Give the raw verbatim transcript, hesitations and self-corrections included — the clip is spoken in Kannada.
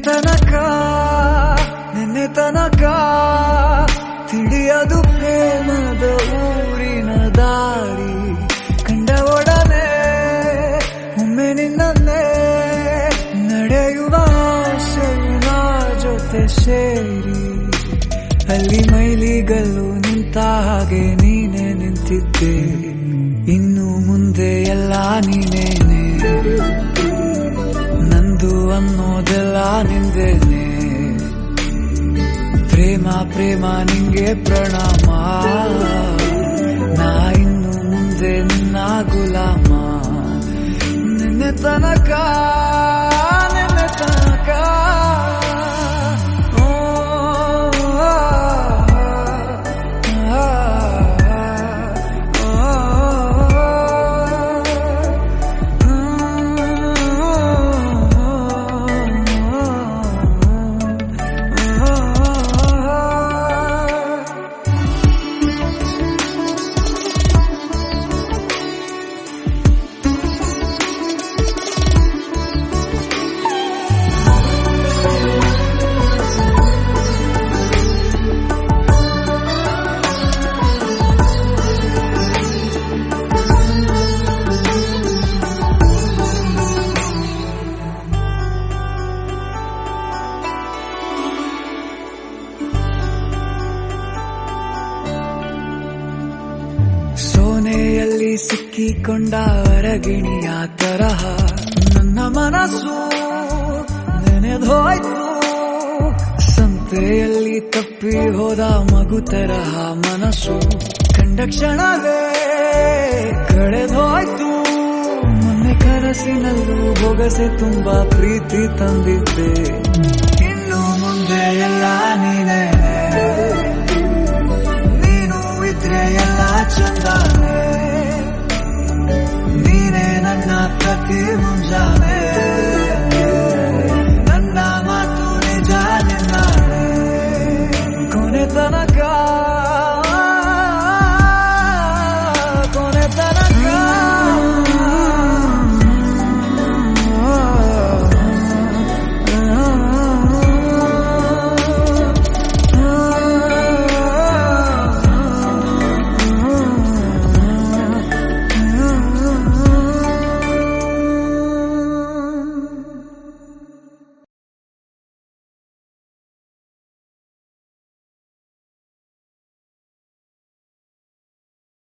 ತನಕ ನಿನ್ನೆ ತನಕ ತಿಳಿಯದು ಪ್ರೇಮದ ಊರಿನ ದಾರಿ ಕಂಡ ಒಡನೆ ಒಮ್ಮೆ ನಿನ್ನೇ ನಡೆಯುವ ಆಸೆಯ ಜೊತೆ ಸೇರಿ ಅಲ್ಲಿ ಮೈಲಿಗಲ್ಲು ನಿಂತ ಹಾಗೆ ನೀನೆ ನಿಂತಿದ್ದೆ ಇನ್ನು ಮುಂದೆ ಎಲ್ಲ ನೀನೇನೆ ನಂದು ಅನ್ನೋದೆಲ್ಲ ನಿಂದೇನೆ ಪ್ರೇಮ ಪ್ರೇಮ ನಿಂಗೆ ಪ್ರಣಾಮ ನಾ ಇನ್ನು ಮುಂದೆ ನಿನ್ನ ಗುಲಾಮ ನಿನ್ನೆ ತನಕ ನಿನ್ನೆ ತನಕ ಸೋನೆಯಲ್ಲಿ ಸಿಕ್ಕಿಕೊಂಡ ಅರಗಿಣಿಯ ತರಹ ನನ್ನ ಮನಸ್ಸು ನೆನೆದೋಯ್ತು ಸಂತೆಯಲ್ಲಿ ತಪ್ಪಿ ಹೋದ ಮಗು ತರಹ ಮನಸ್ಸು ಕಂಡ ಕ್ಷಣವೇ ಕಳೆದೋಯ್ತು ಮೊನ್ನೆ ಕನಸಿನಲ್ಲೂ ಬೊಗಸೆ ತುಂಬಾ ಪ್ರೀತಿ ತಂದಿದ್ದೆ ಇನ್ನು ಮುಂದೆ ಎಲ್ಲ ನೀನೇ ನೀನು ಇದ್ರೆ ಎಲ್ಲ ಚಂದಾನೆ ನೀನೇ ನನ್ನ ಪ್ರತಿ ಮುಂಜಾನೆ